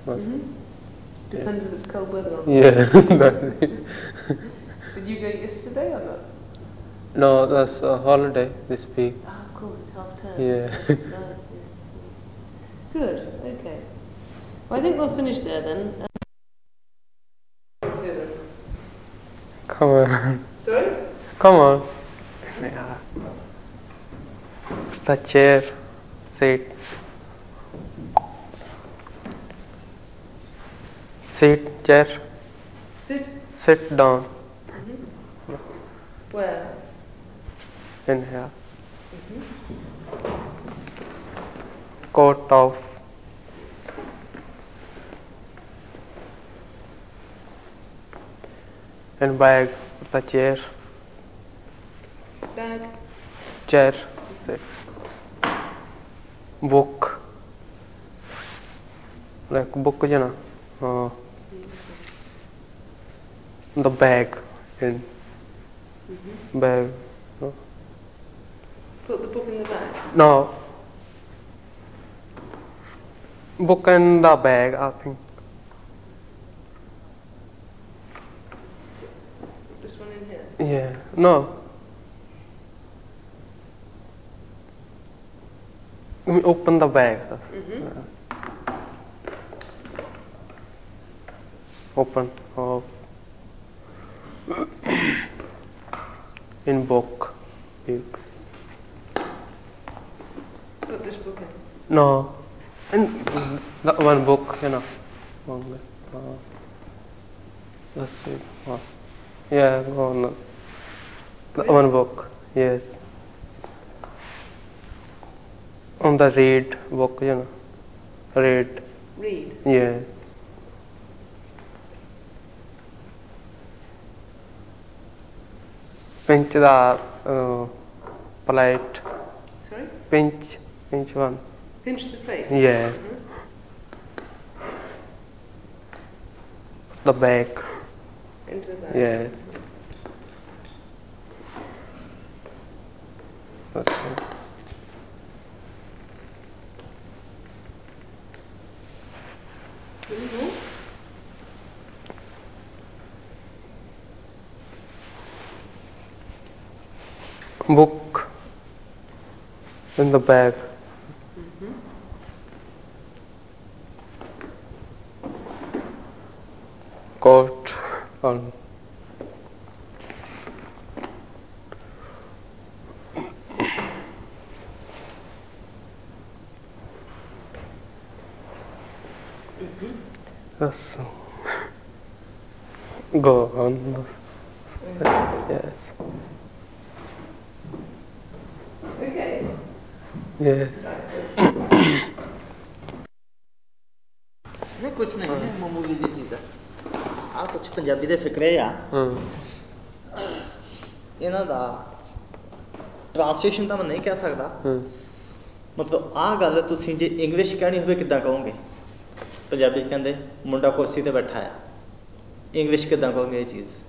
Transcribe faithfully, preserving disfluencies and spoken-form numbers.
Mm-hmm. Depends yeah. if it's cold weather or not. Yeah. Did you go yesterday or not? No, that's a holiday this week. Ah, of course, it's half term. Yeah. Yes, right, yes. Good, okay. Well, I think we'll finish there then. Come on. Sorry? Come on. Yeah. The chair. Sit. Sit, chair. Sit. Sit down. Mm-hmm. Where? In here. Mm-hmm. Coat off. And bag. The chair. Bag. Chair. Sit. Book. Like book, you know. Uh, the bag. In mm-hmm. bag. No. Put the book in the bag? No. Book in the bag, I think. Put this one in here? Yeah. No. Let me open the bag. Mm-hmm. Yeah. Open. Oh. In book. Book. Put this book in? No. In the one book, you know. One book. Uh, let's see. Oh. Yeah, go on. The really? one book. Yes. On the read book, you know. Read. Read? Yeah. Pinch the uh, plate. Sorry? Pinch. Pinch one. Pinch the plate? Yes. Mm-hmm. The bag. Into the bag? Yeah. That's it. Any more? Book in the bag. Mm-hmm. Coat on. Mm-hmm. Yes. Go on. Mm-hmm. Yes. Okay. Yes. नहीं कुछ नहीं है मामूली जी चीज़ है आ कुछ पंजाबी ਦੇ ਫਿਕਰੇ ਆ ਹਾਂ ਇਹਨਾਂ ਦਾ ਟ੍ਰਾਂਸਲੇਸ਼ਨ ਤਾਂ ਮੈਂ ਨਹੀਂ ਕਹਿ ਸਕਦਾ ਹਾਂ ਮਤਲਬ ਆਹ ਗੱਲ ਤੁਸੀਂ ਜੇ ਇੰਗਲਿਸ਼ ਕਹਿਣੀ ਹੋਵੇ ਕਿੱਦਾਂ ਕਹੋਗੇ ਪੰਜਾਬੀ 'ਚ ਕਹਿੰਦੇ ਮੁੰਡਾ ਕੁਰਸੀ ਤੇ ਬੈਠਾ ਆ ਇੰਗਲਿਸ਼ ਕਿੱਦਾਂ ਕਹੋਗੇ ਇਹ ਚੀਜ਼